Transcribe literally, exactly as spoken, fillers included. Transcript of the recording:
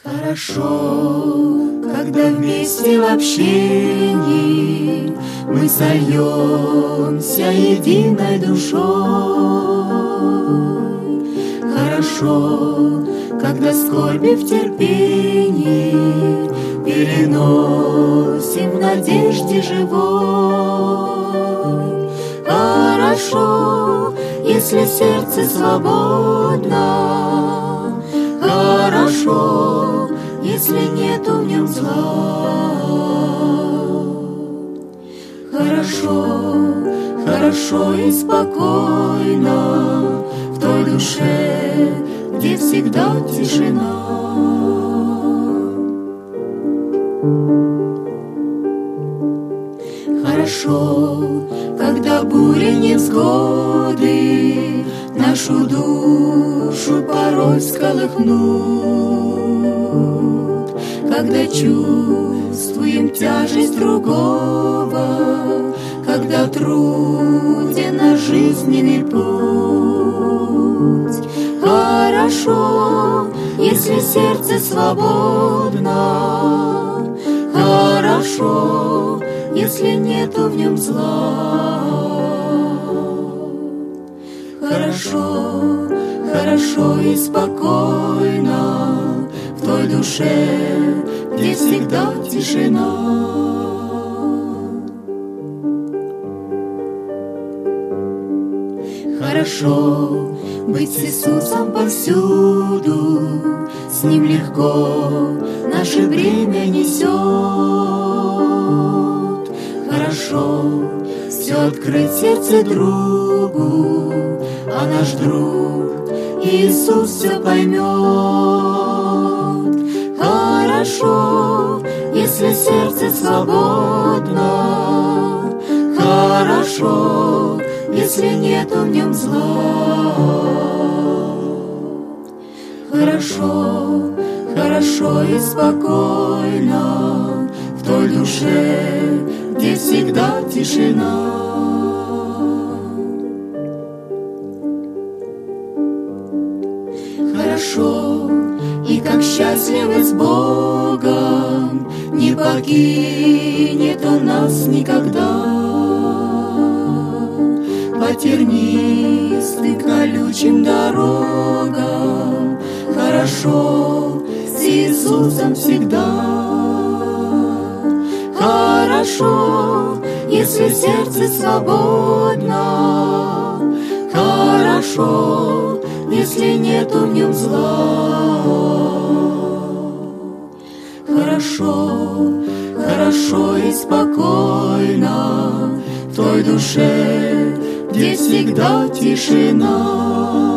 Хорошо, когда вместе в общении мы сольемся единой душой. Хорошо, когда скорби в терпении переносим в надежде живой. Хорошо, если сердце свободно. Хорошо, если нету в нем зла. Хорошо, хорошо и спокойно в той душе, где всегда тишина. Хорошо, когда бури невзгоды нашу душу порой всколыхнут, когда чувствуем тяжесть другого, когда труден наш жизненный путь. Хорошо, если сердце свободно. Хорошо, если нету в нем зла. Хорошо, хорошо и спокойно в той душе, где всегда тишина. Хорошо быть с Иисусом повсюду, с Ним легко наше бремя несет. Хорошо все открыть сердце другу, а наш друг Иисус все поймет. Хорошо, если сердце свободно. Хорошо, если нету в нем зла. Хорошо, хорошо и спокойно в той душе, где всегда тишина. Хорошо, и как счастливы с Богом, не покинет Он нас никогда. По тернистым колючим дорогам хорошо с Иисусом всегда. Хорошо, если сердце свободно. Хорошо, если нету в нем зла. Хорошо, хорошо и спокойно в той душе, где всегда тишина.